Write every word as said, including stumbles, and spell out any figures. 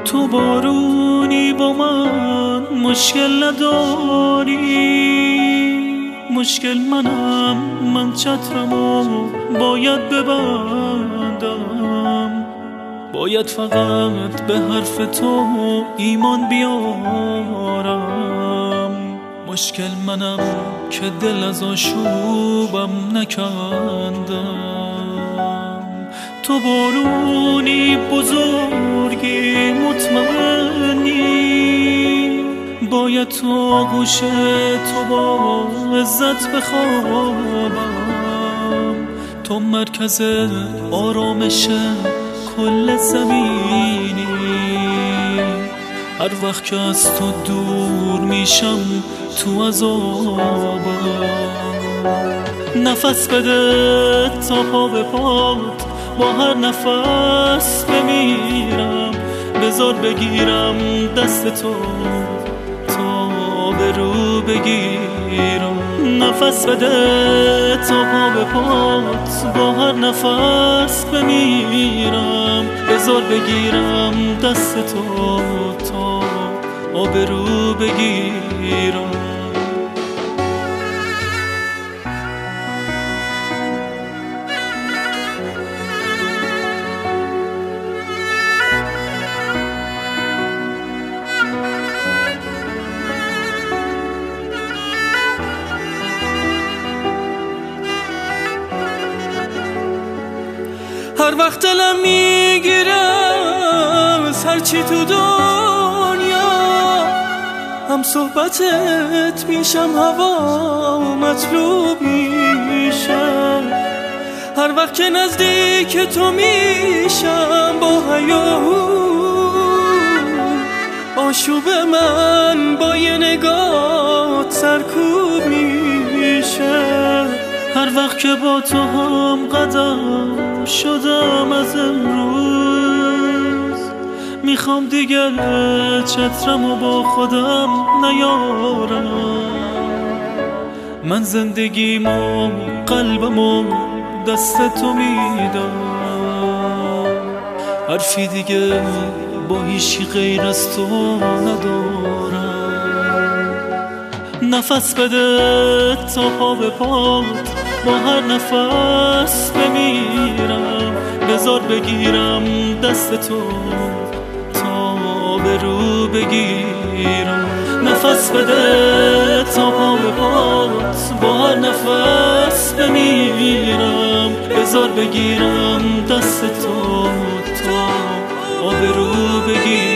تو بارونی با من مشکل نداری، مشکل منم، من چترمو باید ببندم، باید فقط به حرف تو ایمان بیارم. مشکل منم که دل از آشوبم نکندم. تو بارونی بزرگی مطمئنی، باید تو آغوش تو با عزت بخوابم. تو مرکز آرامش کل زمینی، هر وقت که از تو دور میشم تو عذابم. نفس بده تا پا به پات، با هر نفس بمیرم. بذار بگیرم دست تو تا به رو بگیرم. نفس بده تا پا به پات، با هر نفس بمیرم. بذار بگیرم دست تو تا آبرو بگیرم. هر وقت دلم میگیره از هرچی تو دنیا، هم صحبتت میشم، هوا مطلوب میشم. هر وقت که نزدیک تو میشم با هیاهو، آشوب من با یه نگات سرکوب میشه. هر وقت که با تو هم قدم شدم از امروز، میخوام دیگر چترمو با خودم نیارم. من زندگیمو قلبمو دست تو میدم، حرفی دیگه با هیچی غیر از تو ندارم. نفس بده تا پا به پات، با هر نفس بمیرم. بذار بگیرم دست تو تا به رو بگیرم. نفس بده تا پا به پات، با هر نفس بمیرم. بذار بگیرم دست تو تا به رو بگیرم.